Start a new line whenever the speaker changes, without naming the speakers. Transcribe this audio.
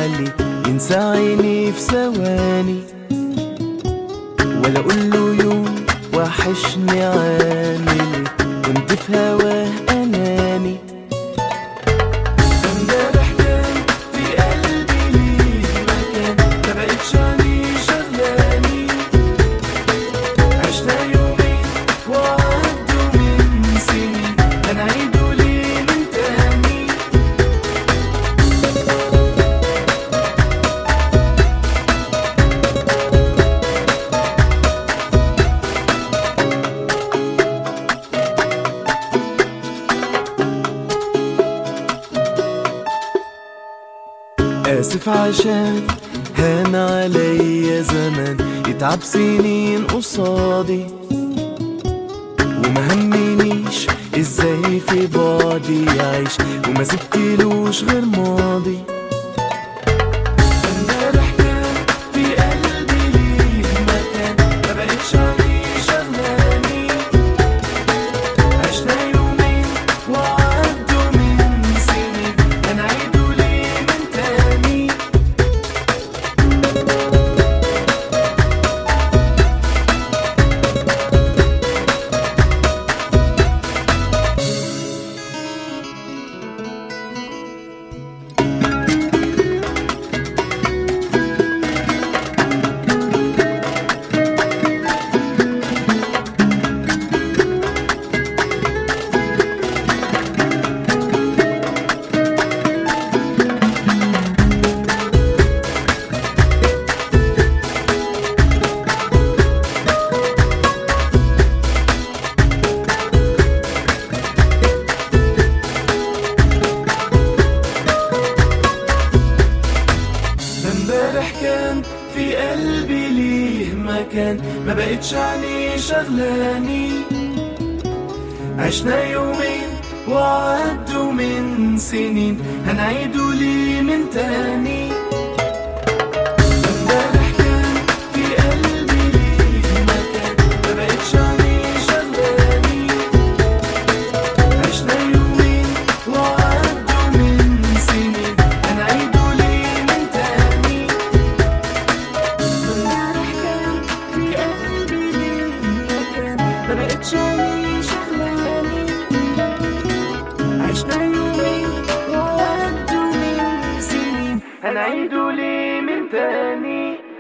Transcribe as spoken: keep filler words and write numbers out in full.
علي ينسى عيني في ثواني، ولا اقوله يوم وحشني عامل كنت في هواه اناني. امبارح كان في قلبي ليه مكان ما بقتش عليه شغلاني، عشنا يومين وعدوا من سنين هنعيدوا ليه من تاني. آسف عشان هان عليا زمان يتعب سنين قصادي، وما همنيش ازاي في بعدي يعيش وما سبتلوش غير ماضي. امبارح كان في قلبي ليه مكان ما بقتش عليه شغلاني، عشنا يومين وعدوا من سنين هنعيدوا ليه من تاني. امبارح كان في قلبي ليه مكان ما بقتش عليه شغلاني، عشنا يومين وعدوا من سنين هنعيدوا ليه من تاني. امبارح كان في قلبي ليه مكان ما بقتش عليه شغلاني، عشنا يومين وعدوا من سنين هنعيدوا ليه من تاني. امبارح كان في قلبي ليه مكان ما بقتش عليه شغلاني، عشنا يومين وعدوا من سنين هنعيدوا ليه من تاني.